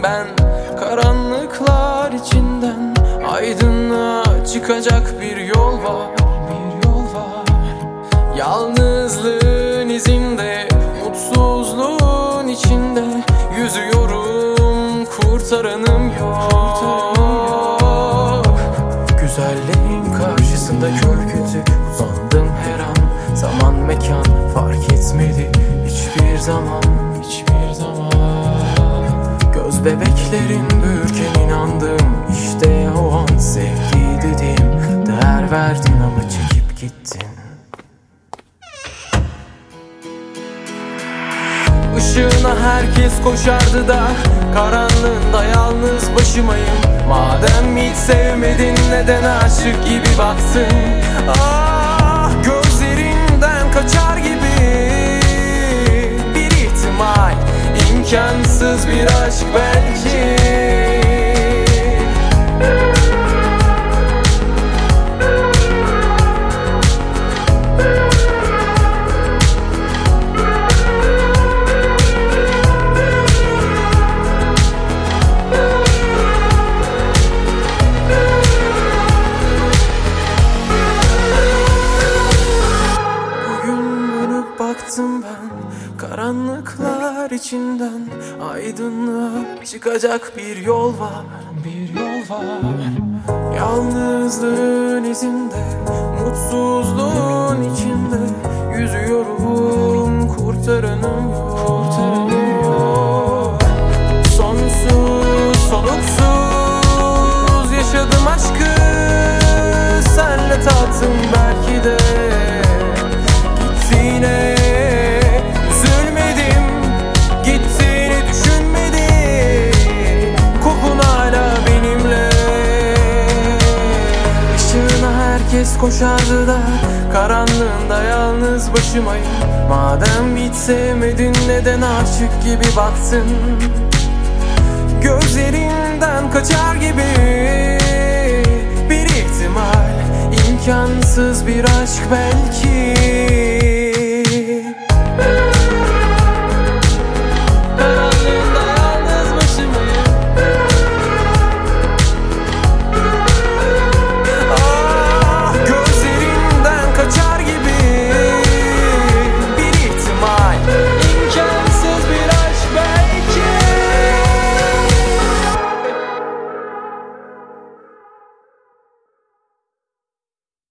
baktım ben karanlıklar içinden. Aydınlığa çıkacak bir yol var, bir yol var. Yalnızlığın izinde, mutsuzluğun içinde yüzüyorum, kurtaranım yok. Güzelliğin karşısında kör kütük uzandım her an. Zaman mekan fark etmedi hiçbir zaman, hiçbir zaman. Göz bebeklerin büyürken inandım, işte o an sevgi dedim. Değer verdin ama çekip gittin. Işığına herkes koşardı da karanlığında yalnız başımayım. Madem hiç sevmedin neden aşık gibi baksın? Ah, gözlerinden kaçar gibi bir ihtimal, imkansız bir aşk belki. Baktım ben karanlıklar içinden. Aydınlığa çıkacak bir yol var, bir yol var. Yalnızlığın izinde, mutsuzluğun içinde yüzüyorum, kurtaranım yok. Sonsuz, soluksuz yaşadım aşkı, senle tattım belki de. Gittiğine üzülmedim, gittiğini düşünmedim. Kokun hala benimle. Işığına herkes koşardı da karanlığında yalnız başımayım. Madem hiç sevmedin neden aşık gibi baktın? Gözlerinden kaçar gibi bir ihtimal, imkansız bir aşk belki.